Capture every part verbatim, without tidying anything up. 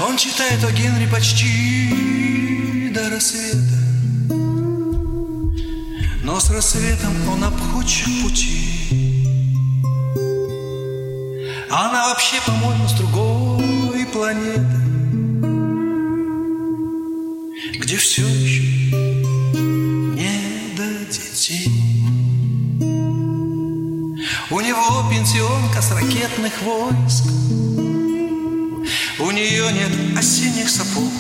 Он читает о Генри почти до рассвета, но с рассветом он обходит пути. Она вообще, по-моему, с другой планеты, где все еще не до детей. У него пенсионка с ракетных войск, у нее нет осенних сапог.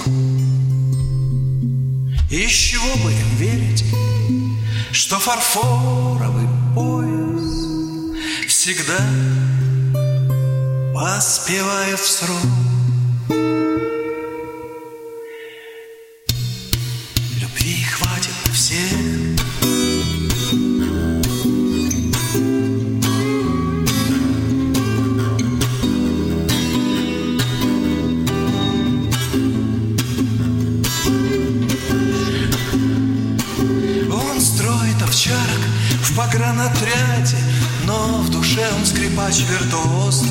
И с чего бы им верить, что фарфоровый пояс всегда поспевает в срок. Любви хватит на всех. В погранотряде, но в душе он скрипач-виртуоз.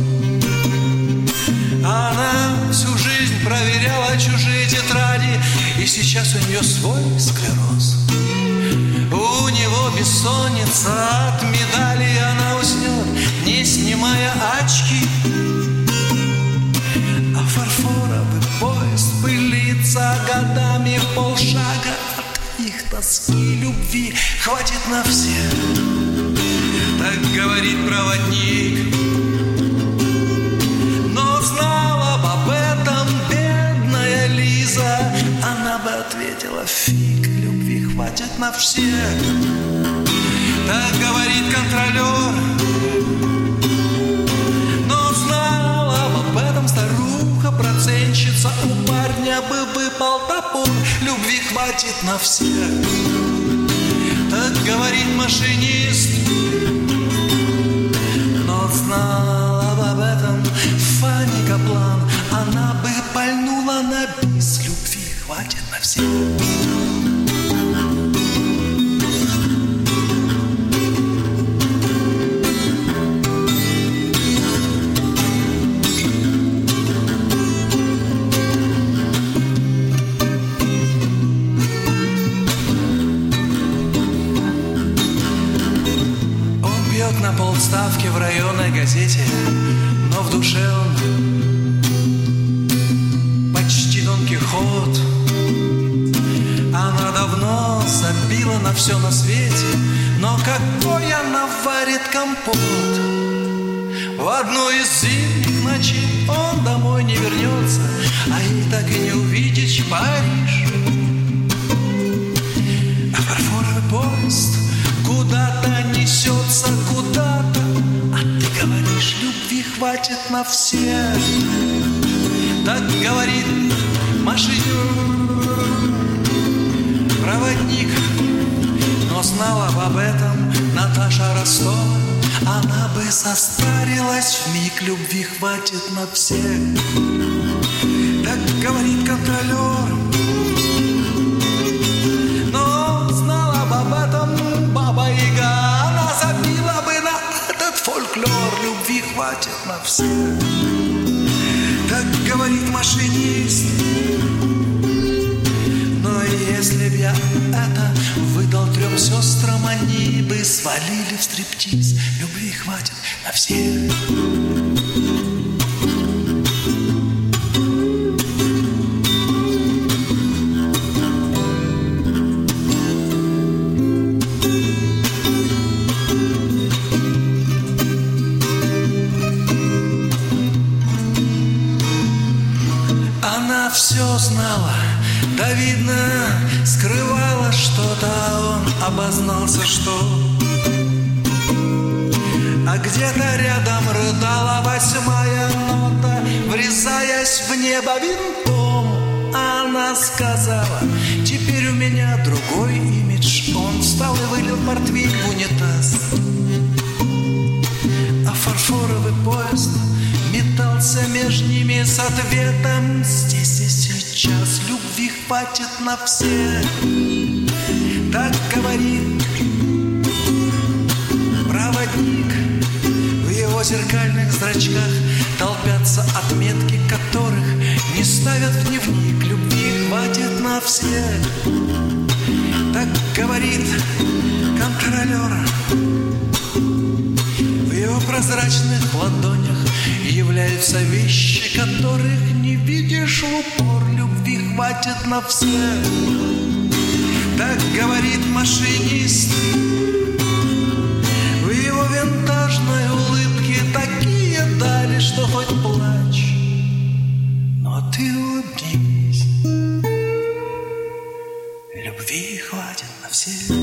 Она всю жизнь проверяла чужие тетради, и сейчас у нее свой склероз. У него бессонница от медали, она уснет, не снимая очки. А фарфоровый поезд пылится годами в полшага. Их тоски, любви хватит на всех. Так говорит проводник. Но знала бы об этом бедная Лиза, она бы ответила: фиг, любви хватит на всех. Так говорит контролер. Но знала бы об этом старуха-процентщица, у парня бы выпал топор. Любви хватит на всех. Так говорит машинист. Но знала бы об этом Фанни Каплан, она бы пальнула на бис. Любви хватит на всех. На полставки в районной газете, но в душе он почти Дон Кихот. Она давно забила на все на свете, но какой она варит компот. В одну из зимних ночей он домой не вернется, а ей так и не увидеть Париж. А фарфоровый поезд куда-то несется, куда-то. А ты говоришь, любви хватит на всех. Так говорит машинер, проводник. Но знала бы об этом Наташа Ростова, она бы состарилась вмиг. Любви хватит на всех. Так говорит контролер. Но знала бы об этом Баба-Яга, она забила бы на этот фольклор. Любви хватит на всех. Так говорит машинист. Но если б я это выдал трем сестрам, они бы свалили в стриптиз. Любви хватит на всех. Все знала, да видно, скрывала что-то, он обознался, что. А где-то рядом рыдала восьмая нота, врезаясь в небо винтом. Она сказала: теперь у меня другой имидж. Он встал и вылил портвейн в унитаз. А фарфоровый поезд метался между ними с ответом: здесь и сейчас любви хватит на всех. Так говорит проводник. В его зеркальных зрачках толпятся отметки, которых не ставят в дневник, любви хватит на всех. Так говорит контролер. В его прозрачных ладонях являются вещи, которых не видишь в упор. Любви хватит на всех. Так говорит машинист. В его винтажной улыбке такие дали, что хоть плачь, но ты улыбнись. Любви хватит на всех.